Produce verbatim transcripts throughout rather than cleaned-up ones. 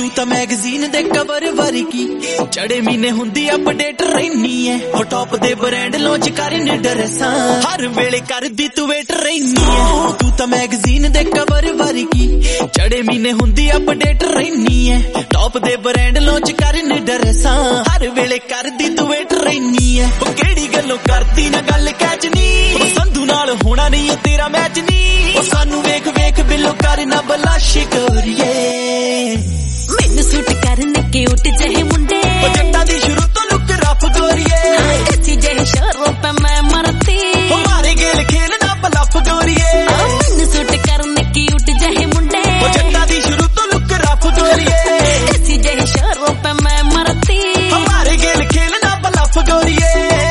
तू तो मैगजीन दे कवर वर्गी चढ़े महीने हुंदी अपडेट रहनी है हो टॉप दे ब्रांड लॉन्च करने ड्रेसां हर वेले करदी तू वेट रहनी है तू तो मैगजीन दे कवर वर्गी चढ़े महीने हुंदी अपडेट रहनी है टॉप दे ब्रांड लॉन्च करने ड्रेसां हर वेले करदी तू वेट रहनी है ओ केड़ी गल्लों करदी ना गल कैचनी संधू नाल होना नहीं तेरा मैच नहीं ओ सानू वेख वेख बिलो करना बलाश करिए मैनू सूट करने के उठ जहे मुंडे जट्टा दी शुरू तो लुक रफ गोरिए कच्ची जहे शोरों पे मैं मरती हमारे गेल खेलना बलफ गोरिए मैनू सूट करने के उठ जहे मुंडे जट्टा दी शुरू तो लुक रफ गोरिए कच्ची जहे शोरों पे मैं मरती हमारे गेल खेलना बलफ गोरिए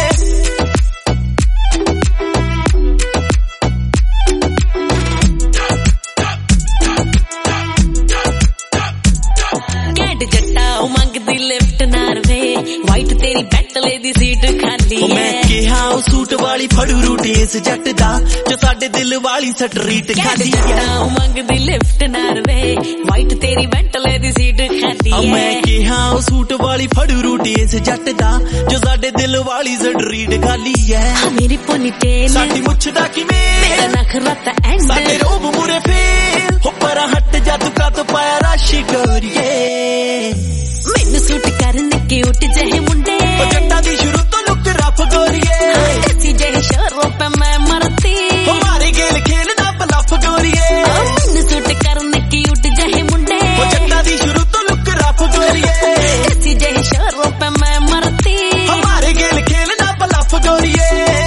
मंगदी लिफ्ट नारवे वाइट तेरी बेंटले दी सीट खाली है मैं कहा ओ सूट वाली फड़ू रूट इस जट दा जो साडे दिल वाली स्ट्रीट खाली है मंगदी लिफ्ट नारवे वाइट तेरी बेंटले दी सीट खाली है मैं कहा ओ सूट वाली फड़ू रूट इस जट दा जो साडे दिल वाली स्ट्रीट खाली है मेरी पोनीटेल साडी मुछ दा किवें मेरा नखरा ता एंड साडे रोब मुरे फेल हो पर हट जा तू का तो पाया राशि गोरिए मैनू सूट करने के उठ जहे मुंडे जट्टा दी शुरू तो लुक रफ गोरिए कच्ची जहे शोरों पे मैं मरती हमारे गेल खेलना बलफ गोरिए मैनू सूट करने के उठ जहे मुंडे जट्टा दी शुरू तो लुक रफ गोरिए कच्ची जहे शोरों पे मैं मरती हमारे गेल खेलना बलफ गोरिए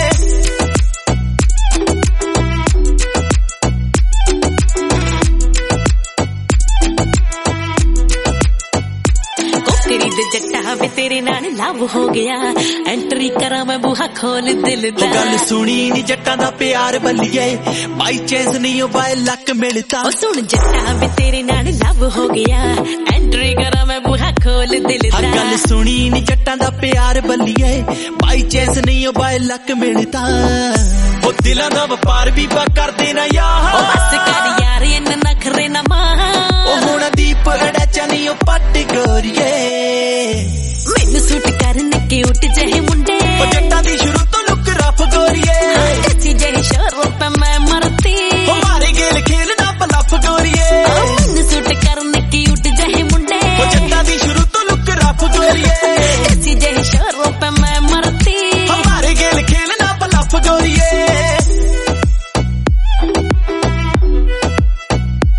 जट्टा वे तेरे नाल लव हो गया एंट्री करा मैं बूहा खोल दिल दा गल सुनी नी जट्टा दा प्यार बलिए बाई चांस नहीं हो बाय लक मिलता ओ सुन जट्टा वे तेरे नाल लव हो गया एंट्री करा मैं बूहा खोल दिल दा गल सुनी नी जट्टा दा प्यार बलिए बाई चांस नहीं हो बाय लक मिलता ओ दिलां दा व्यापार भी पा कर देना यार ओ बस कर यार इन नखरे ना मां ओ हुण दीप अड़चा नहीं ओ पट गोरिए मैनू सूट करने के उठ जहे मुंडे जट्टा दी शुरू तो लुक रफ गोरिए कच्ची जहे शोरों पे मैं मरती हमारे गेल खेलना बलफ गोरिए मैनू सूट करने के उठ जहे मुंडे जट्टा दी शुरू तो लुक रफ गोरिए कच्ची जहे शोरों पे मैं मरती हमारे गेल खेलना बलफ गोरिए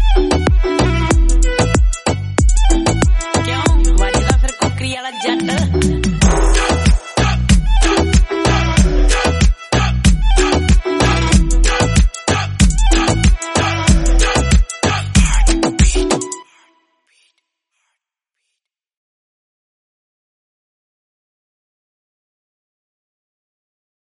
क्यों वजदा फिर कुकरी वाला जट